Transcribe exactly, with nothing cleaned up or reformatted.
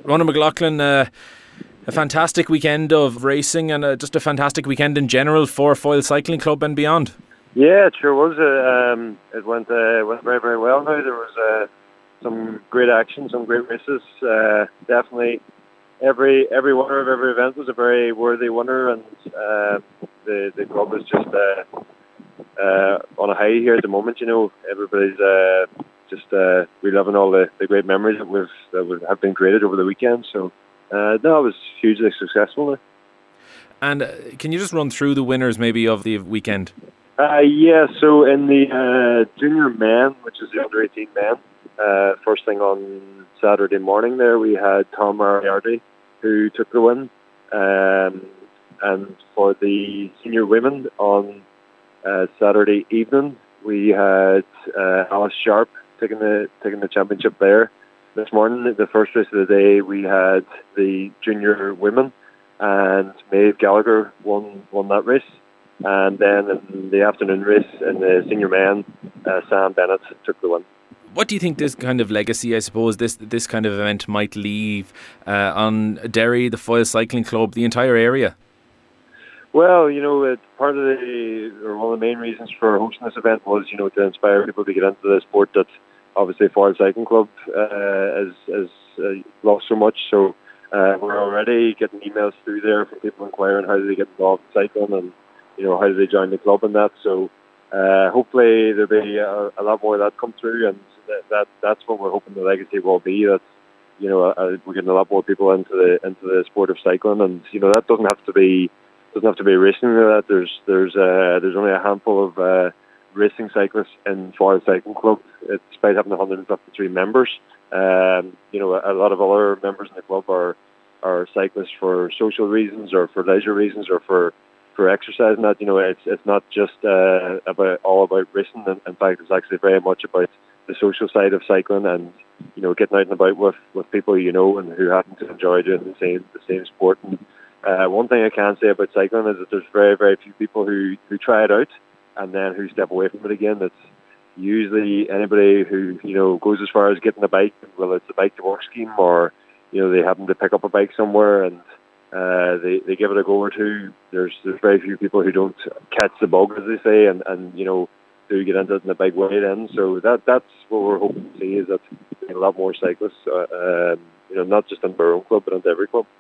Ronan McLaughlin, uh, a fantastic weekend of racing and uh, just a fantastic weekend in general for Foyle Cycling Club and beyond. Yeah, it sure was. Uh, um, it went uh, went very, very well now. There was uh, some great action, some great races. Uh, definitely every every winner of every event was a very worthy winner, and uh, the, the club is just uh, uh, on a high here at the moment. You know, everybody's uh, just uh, reliving all the, the great memories that, we've, that we've, have been created over the weekend. So, uh, no, it was hugely successful. And uh, can you just run through the winners maybe of the weekend? Uh, yeah, so in the uh, junior men, which is the under eighteen men, uh, first thing on Saturday morning there, we had Tom Moriarty, who took the win. Um, and for the senior women on uh, Saturday evening, we had uh, Alice Sharp taking the taking the championship there. This morning, the first race of the day, we had the junior women, and Maeve Gallagher won won that race. And then in the afternoon race in the senior men, uh, Sam Bennett took the win. What do you think this kind of legacy, I suppose, this this kind of event might leave uh, on Derry, the Foyle Cycling Club, the entire area? Well, you know, it, part of the, or one of the main reasons for hosting this event was, you know, to inspire people to get into the sport that obviously Foyle Cycling Club uh, has, has uh, lost so much. So uh, we're already getting emails through there from people inquiring how do they get involved in cycling and, you know, how do they join the club and that. So uh, hopefully there'll be a, a lot more of that come through, and that, that that's what we're hoping the legacy will be. That, you know, uh, we're getting a lot more people into the into the sport of cycling, and you know that doesn't have to be doesn't have to be racing. That there's there's uh, there's only a handful of uh, racing cyclists in Foyle Cycling Club, despite having one hundred fifty-three members. Um, you know, a, a lot of other members in the club are are cyclists for social reasons or for leisure reasons or for for exercise and that. You know, it's it's not just uh, about all about racing. In, in fact, it's actually very much about the social side of cycling and, you know, getting out and about with, with people you know and who happen to enjoy doing the same the same sport. And uh, one thing I can say about cycling is that there's very, very few people who, who try it out and then who step away from it again. It's usually anybody who, you know, goes as far as getting a bike, whether it's a bike to work scheme or, you know, they happen to pick up a bike somewhere and Uh, they, they give it a go or two. There's there's very few people who don't catch the bug, as they say, and, and you know, do get into it in a big way then. So that that's what we're hoping to see, is that a lot more cyclists, uh, um, you know, not just in our own club, but in every club.